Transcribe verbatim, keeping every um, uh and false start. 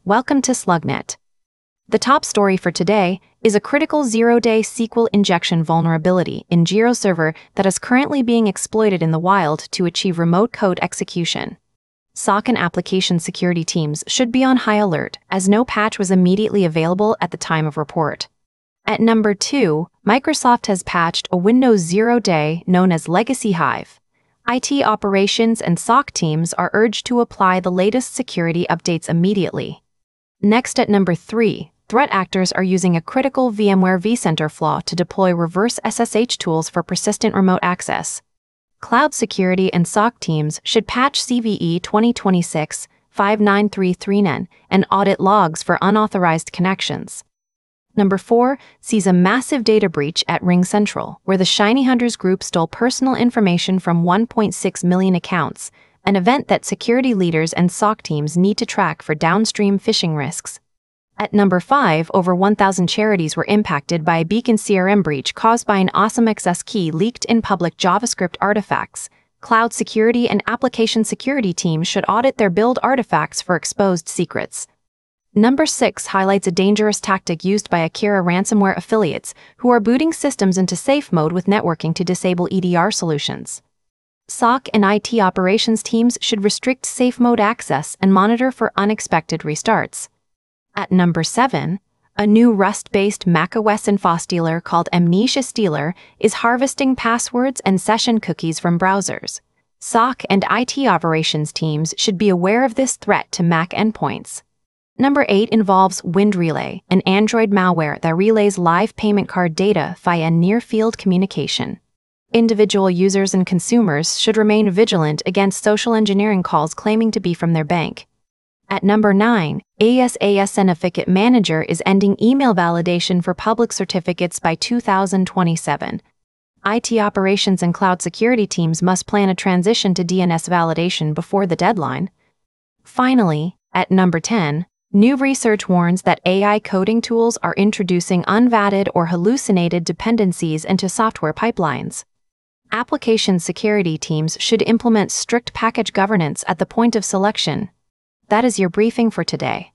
welcome to SlugNet. The top story for today is a critical zero-day S Q L injection vulnerability in GeoServer that is currently being exploited in the wild to achieve remote code execution. S O C and application security teams should be on high alert, as no patch was immediately available at the time of report. At number two, Microsoft has patched a Windows zero-day known as Legacy Hive. I T operations and S O C teams are urged to apply the latest security updates immediately. Next at number three, threat actors are using a critical VMware vCenter flaw to deploy reverse S S H tools for persistent remote access. Cloud security and S O C teams should patch C V E twenty twenty-six dash five nine three three N and audit logs for unauthorized connections. Number four sees a massive data breach at RingCentral, where the Shiny Hunters group stole personal information from one point six million accounts, an event that security leaders and S O C teams need to track for downstream phishing risks. At number five, over one thousand charities were impacted by a Beacon C R M breach caused by an AwesomeXS key leaked in public JavaScript artifacts. Cloud security and application security teams should audit their build artifacts for exposed secrets. Number six highlights a dangerous tactic used by Akira ransomware affiliates who are booting systems into safe mode with networking to disable E D R solutions. S O C and I T operations teams should restrict safe mode access and monitor for unexpected restarts. At number seven, a new Rust-based macOS infostealer called Amnesia Stealer is harvesting passwords and session cookies from browsers. S O C and I T operations teams should be aware of this threat to Mac endpoints. Number eight involves WindRelay, an Android malware that relays live payment card data via near-field communication. Individual users and consumers should remain vigilant against social engineering calls claiming to be from their bank. At number nine, ASAS Certificate Manager is ending email validation for public certificates by two thousand twenty-seven. I T operations and cloud security teams must plan a transition to D N S validation before the deadline. Finally, at number ten, new research warns that A I coding tools are introducing unvetted or hallucinated dependencies into software pipelines. Application security teams should implement strict package governance at the point of selection. That is your briefing for today.